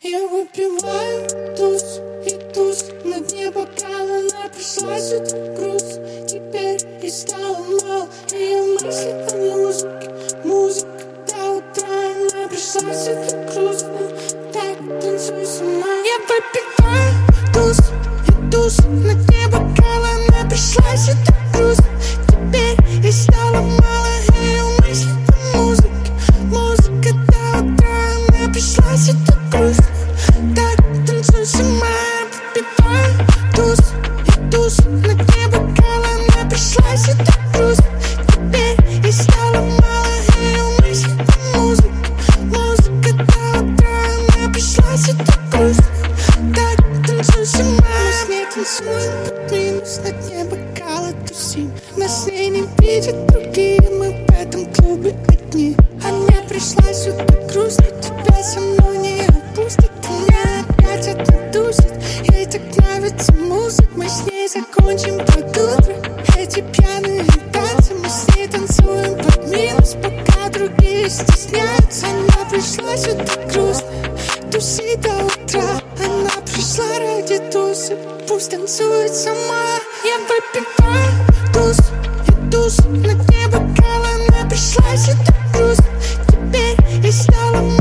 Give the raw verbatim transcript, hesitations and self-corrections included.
Я выпиваю туз и туз на дне бокала. Она пришла сюда груз, теперь и стало мало. Ее мысли о музыке, музыка до утра. Она пришла сюда грустно, так танцуй с ума. Я выпиваю туз и туз на дне бокала. Она пришла сюда грустно, теперь и стало мало. Ее мысли о музыке, музыка до утра. Она пришла сюда грустно, так танцуй с ума. Выпиваю туз и туз на дне бокала. Она пришла сюда грустно, теперь и стало мало. Ее мысли о музыке, музыка до утра. Она пришла сюда грустно, так танцуй с ума. Мы с ней танцуем под минус, на дне бокала тусим. Нас с ней не видят другие, мы в этом клубе одни. Она пришла сюда грустно, тебя со мной не отпустит. Меня опять отдусит, ей так нравится музыка. Мы с ней закончим под утро эти пьяные танцы. Мы с ней танцуем под минус, пока другие стесняются. Она пришла сюда грустно, тусит до утра. Она пришла ради тусы, пусть танцует сама. Я выпиваю туз и туз на дне бокала. Она пришла сюда грустно, теперь и стало мало.